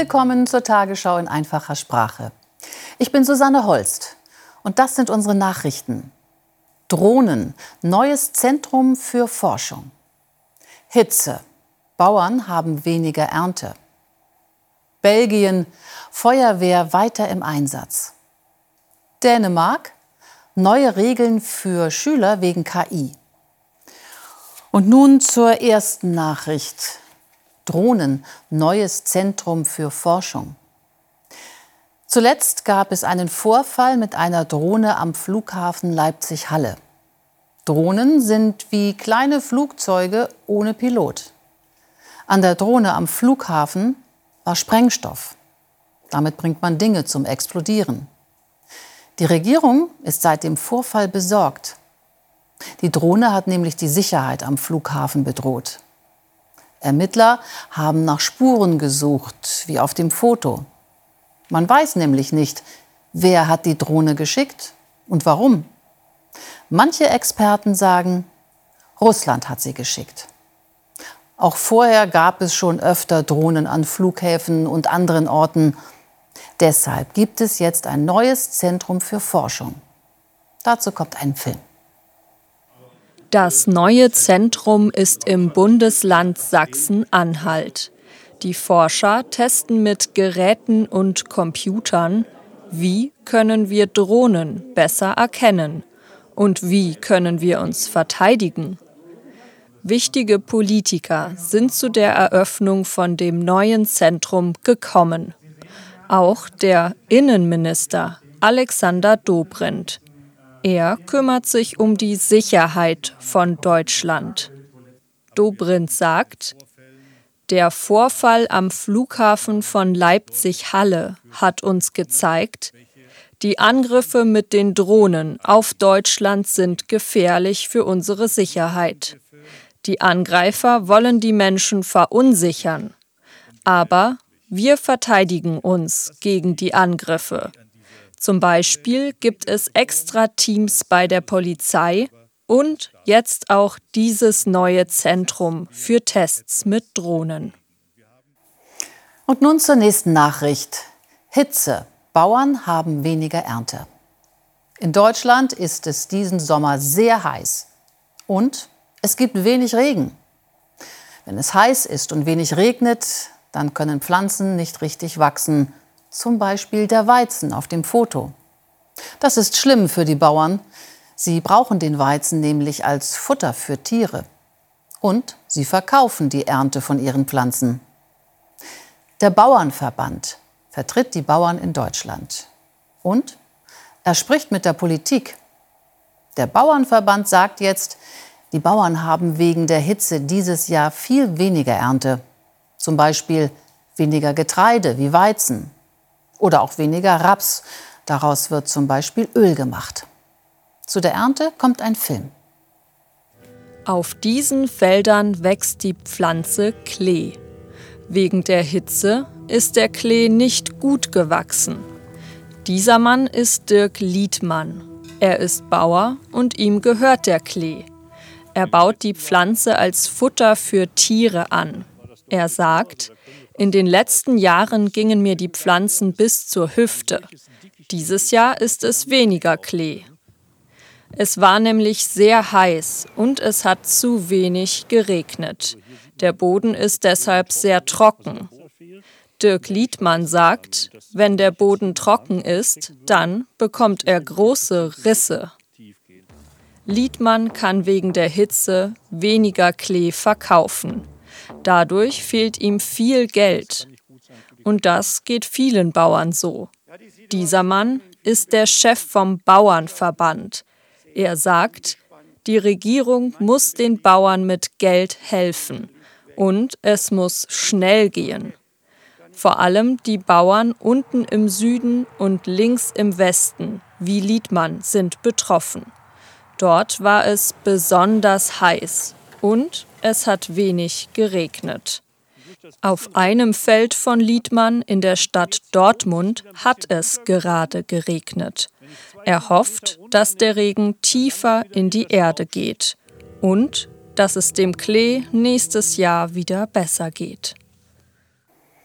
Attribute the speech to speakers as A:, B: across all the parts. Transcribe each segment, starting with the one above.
A: Willkommen zur Tagesschau in einfacher Sprache. Ich bin Susanne Holst und das sind unsere Nachrichten. Drohnen, neues Zentrum für Forschung. Hitze, Bauern haben weniger Ernte. Belgien, Feuerwehr weiter im Einsatz. Dänemark, neue Regeln für Schüler wegen KI. Und nun zur ersten Nachricht. Drohnen, neues Zentrum für Forschung. Zuletzt gab es einen Vorfall mit einer Drohne am Flughafen Leipzig-Halle. Drohnen sind wie kleine Flugzeuge ohne Pilot. An der Drohne am Flughafen war Sprengstoff. Damit bringt man Dinge zum Explodieren. Die Regierung ist seit dem Vorfall besorgt. Die Drohne hat nämlich die Sicherheit am Flughafen bedroht. Ermittler haben nach Spuren gesucht, wie auf dem Foto. Man weiß nämlich nicht, wer hat die Drohne geschickt und warum. Manche Experten sagen, Russland hat sie geschickt. Auch vorher gab es schon öfter Drohnen an Flughäfen und anderen Orten. Deshalb gibt es jetzt ein neues Zentrum für Forschung. Dazu kommt ein Film.
B: Das neue Zentrum ist im Bundesland Sachsen-Anhalt. Die Forscher testen mit Geräten und Computern, wie können wir Drohnen besser erkennen und wie können wir uns verteidigen. Wichtige Politiker sind zu der Eröffnung von dem neuen Zentrum gekommen. Auch der Innenminister Alexander Dobrindt. Er kümmert sich um die Sicherheit von Deutschland. Dobrindt sagt, der Vorfall am Flughafen von Leipzig-Halle hat uns gezeigt, die Angriffe mit den Drohnen auf Deutschland sind gefährlich für unsere Sicherheit. Die Angreifer wollen die Menschen verunsichern. Aber wir verteidigen uns gegen die Angriffe. Zum Beispiel gibt es extra Teams bei der Polizei und jetzt auch dieses neue Zentrum für Tests mit Drohnen.
A: Und nun zur nächsten Nachricht. Hitze. Bauern haben weniger Ernte. In Deutschland ist es diesen Sommer sehr heiß. Und es gibt wenig Regen. Wenn es heiß ist und wenig regnet, dann können Pflanzen nicht richtig wachsen. Zum Beispiel der Weizen auf dem Foto. Das ist schlimm für die Bauern. Sie brauchen den Weizen nämlich als Futter für Tiere. Und sie verkaufen die Ernte von ihren Pflanzen. Der Bauernverband vertritt die Bauern in Deutschland. Und er spricht mit der Politik. Der Bauernverband sagt jetzt, die Bauern haben wegen der Hitze dieses Jahr viel weniger Ernte. Zum Beispiel weniger Getreide wie Weizen. Oder auch weniger Raps. Daraus wird zum Beispiel Öl gemacht. Zu der Ernte kommt ein Film.
B: Auf diesen Feldern wächst die Pflanze Klee. Wegen der Hitze ist der Klee nicht gut gewachsen. Dieser Mann ist Dirk Liedmann. Er ist Bauer und ihm gehört der Klee. Er baut die Pflanze als Futter für Tiere an. Er sagt, in den letzten Jahren gingen mir die Pflanzen bis zur Hüfte. Dieses Jahr ist es weniger Klee. Es war nämlich sehr heiß und es hat zu wenig geregnet. Der Boden ist deshalb sehr trocken. Dirk Liedmann sagt, wenn der Boden trocken ist, dann bekommt er große Risse. Liedmann kann wegen der Hitze weniger Klee verkaufen. Dadurch fehlt ihm viel Geld. Und das geht vielen Bauern so. Dieser Mann ist der Chef vom Bauernverband. Er sagt, die Regierung muss den Bauern mit Geld helfen. Und es muss schnell gehen. Vor allem die Bauern unten im Süden und links im Westen, wie Liedmann, sind betroffen. Dort war es besonders heiß und es hat wenig geregnet. Auf einem Feld von Liedmann in der Stadt Dortmund hat es gerade geregnet. Er hofft, dass der Regen tiefer in die Erde geht und dass es dem Klee nächstes Jahr wieder besser geht.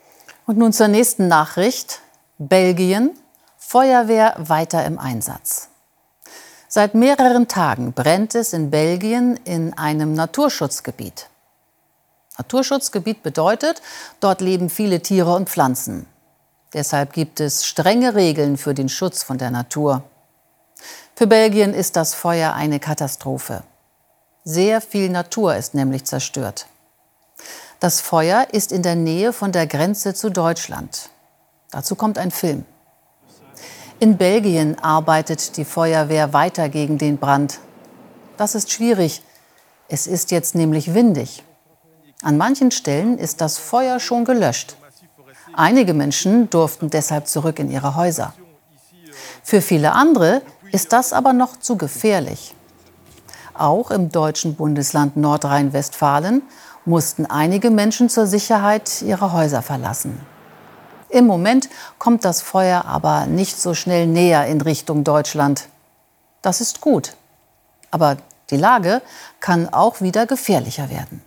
A: Und nun zur nächsten Nachricht. Belgien, Feuerwehr weiter im Einsatz. Seit mehreren Tagen brennt es in Belgien in einem Naturschutzgebiet. Naturschutzgebiet bedeutet, dort leben viele Tiere und Pflanzen. Deshalb gibt es strenge Regeln für den Schutz von der Natur. Für Belgien ist das Feuer eine Katastrophe. Sehr viel Natur ist nämlich zerstört. Das Feuer ist in der Nähe von der Grenze zu Deutschland. Dazu kommt ein Film. In Belgien arbeitet die Feuerwehr weiter gegen den Brand. Das ist schwierig. Es ist jetzt nämlich windig. An manchen Stellen ist das Feuer schon gelöscht. Einige Menschen durften deshalb zurück in ihre Häuser. Für viele andere ist das aber noch zu gefährlich. Auch im deutschen Bundesland Nordrhein-Westfalen mussten einige Menschen zur Sicherheit ihre Häuser verlassen. Im Moment kommt das Feuer aber nicht so schnell näher in Richtung Deutschland. Das ist gut. Aber die Lage kann auch wieder gefährlicher werden.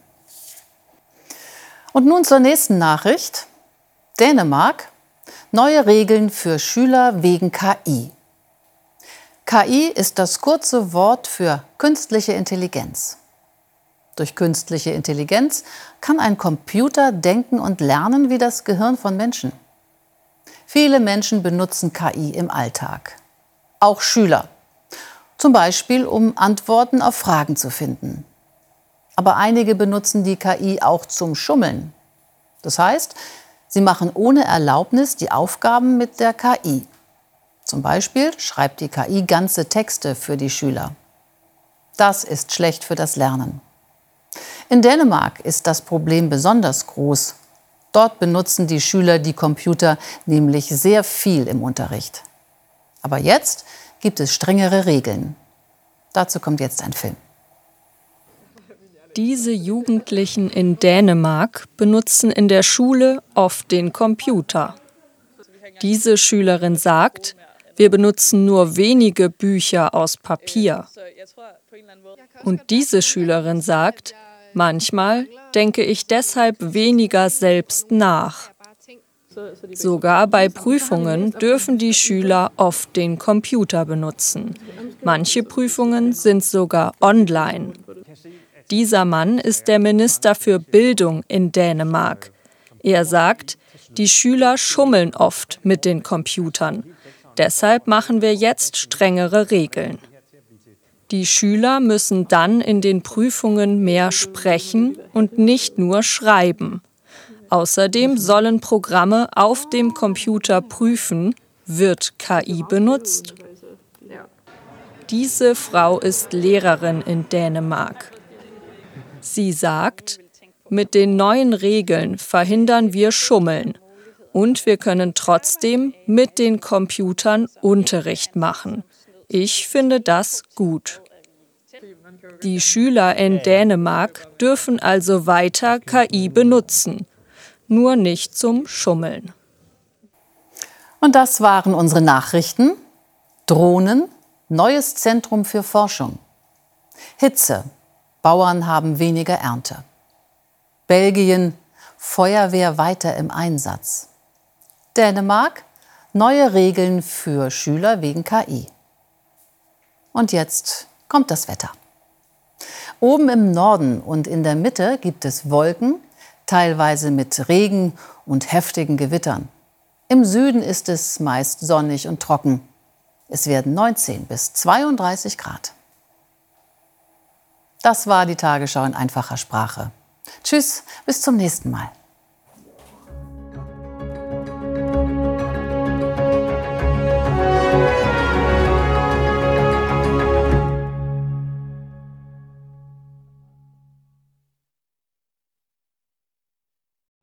A: Und nun zur nächsten Nachricht. Dänemark. Neue Regeln für Schüler wegen KI. KI ist das kurze Wort für künstliche Intelligenz. Durch künstliche Intelligenz kann ein Computer denken und lernen wie das Gehirn von Menschen. Viele Menschen benutzen KI im Alltag. Auch Schüler. Zum Beispiel, um Antworten auf Fragen zu finden. Aber einige benutzen die KI auch zum Schummeln. Das heißt, sie machen ohne Erlaubnis die Aufgaben mit der KI. Zum Beispiel schreibt die KI ganze Texte für die Schüler. Das ist schlecht für das Lernen. In Dänemark ist das Problem besonders groß. Dort benutzen die Schüler die Computer nämlich sehr viel im Unterricht. Aber jetzt gibt es strengere Regeln. Dazu kommt jetzt ein Film.
B: Diese Jugendlichen in Dänemark benutzen in der Schule oft den Computer. Diese Schülerin sagt, wir benutzen nur wenige Bücher aus Papier. Und diese Schülerin sagt, manchmal denke ich deshalb weniger selbst nach. Sogar bei Prüfungen dürfen die Schüler oft den Computer benutzen. Manche Prüfungen sind sogar online. Dieser Mann ist der Minister für Bildung in Dänemark. Er sagt, die Schüler schummeln oft mit den Computern. Deshalb machen wir jetzt strengere Regeln. Die Schüler müssen dann in den Prüfungen mehr sprechen und nicht nur schreiben. Außerdem sollen Programme auf dem Computer prüfen, wird KI benutzt? Diese Frau ist Lehrerin in Dänemark. Sie sagt, mit den neuen Regeln verhindern wir Schummeln und wir können trotzdem mit den Computern Unterricht machen. Ich finde das gut. Die Schüler in Dänemark dürfen also weiter KI benutzen, nur nicht zum Schummeln.
A: Und das waren unsere Nachrichten. Drohnen, neues Zentrum für Forschung. Hitze, Bauern haben weniger Ernte. Belgien, Feuerwehr weiter im Einsatz. Dänemark, neue Regeln für Schüler wegen KI. Und jetzt kommt das Wetter. Oben im Norden und in der Mitte gibt es Wolken, teilweise mit Regen und heftigen Gewittern. Im Süden ist es meist sonnig und trocken. Es werden 19 bis 32 Grad. Das war die Tagesschau in einfacher Sprache. Tschüss, bis zum nächsten Mal.